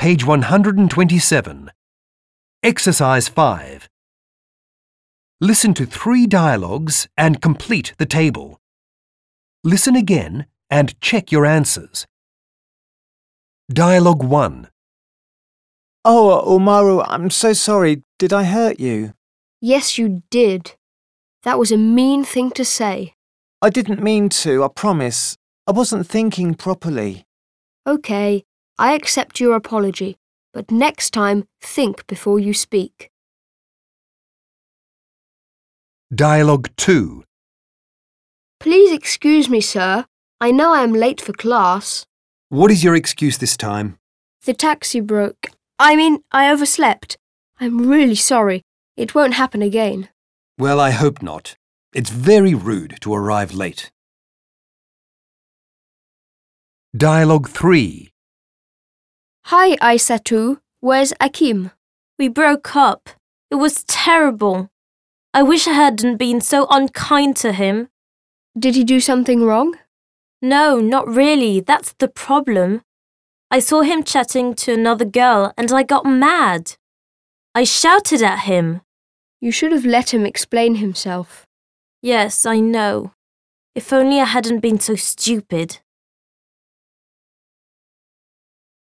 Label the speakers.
Speaker 1: Page 127. Exercise 5. Listen to 3 dialogues and complete the table. Listen again and check your answers. Dialogue 1.
Speaker 2: Oh, Umaru, I'm so sorry. Did I hurt you?
Speaker 3: Yes, you did. That was a mean thing to say.
Speaker 2: I didn't mean to, I promise. I wasn't thinking properly.
Speaker 3: OK, I accept your apology, but next time think before you speak.
Speaker 1: Dialogue 2.
Speaker 3: Please excuse me, sir. I know I am late for class.
Speaker 1: What is your excuse this time?
Speaker 3: The taxi broke. I overslept. I'm really sorry. It won't happen again.
Speaker 1: Well, I hope not. It's very rude to arrive late. Dialogue 3.
Speaker 3: Hi, Aisatu. Where's Akim?
Speaker 4: We broke up. It was terrible. I wish I hadn't been so unkind to him.
Speaker 3: Did he do something wrong?
Speaker 4: No, not really. That's the problem. I saw him chatting to another girl and I got mad. I shouted at him.
Speaker 3: You should have let him explain himself.
Speaker 4: Yes, I know. If only I hadn't been so stupid.